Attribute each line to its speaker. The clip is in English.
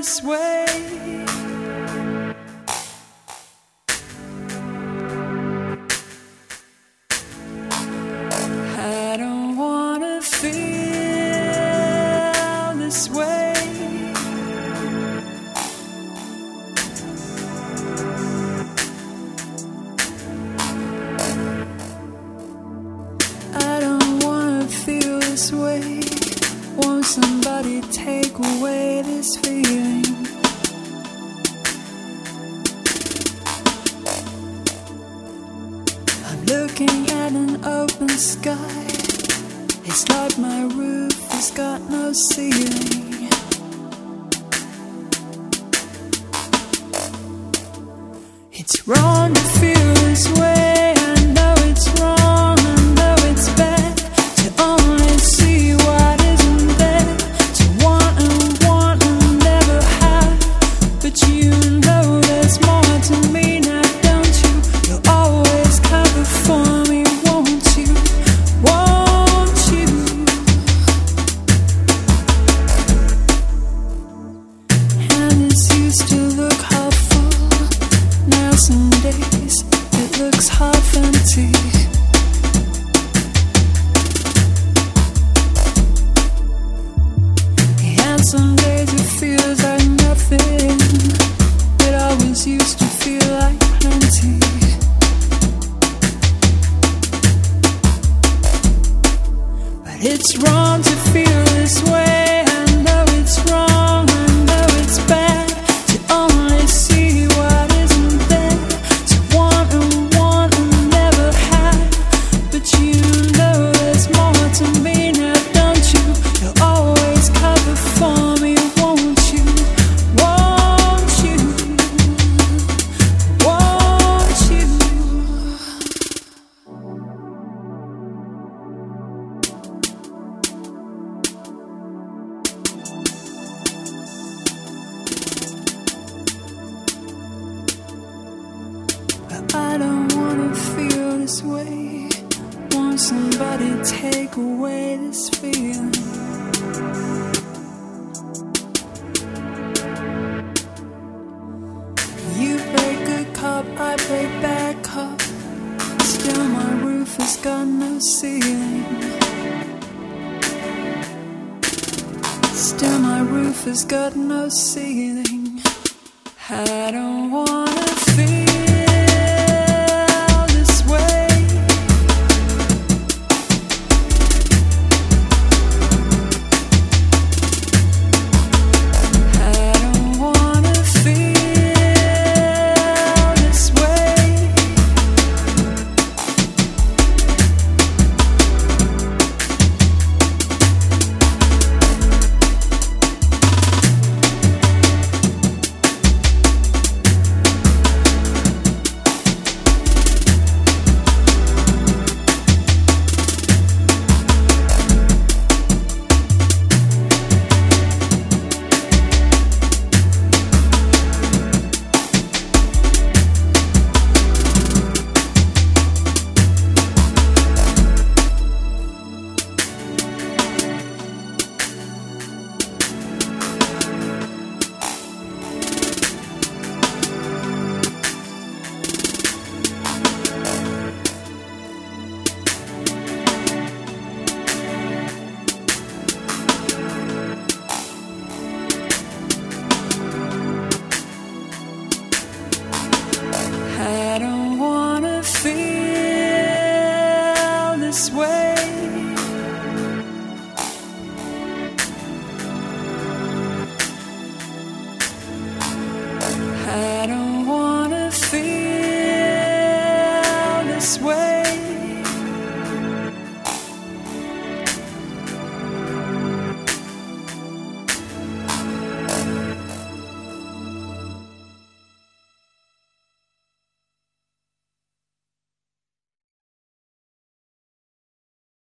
Speaker 1: this way. I don't wanna feel this way. I don't wanna feel this way. Won't somebody take away this feeling? I'm looking at an open sky. It's like my roof has got no ceiling. It's wrong to feel this way. I know it's wrong, I know it's bad to only see what isn't there, to want and never have. But you know there's more to me now, don't you? You'll always cover for me, won't you? Won't you? And it's used to look hopeful. Now some days it looks half empty. And some days it feels like nothing. It always used to feel like plenty. But it's wrong to feel this way. I know it's wrong, I know it's bad to only see what isn't there, to want and never have. But you know there's more to me now, don't you? You'll always cover for me, won't you? Won't you? Won't you? But I don't wanna feel this way. Won't somebody take away this feeling? You play good cop, I play bad cop. Still my roof has got no ceiling. Still my roof has got no ceiling. I don't wanna feel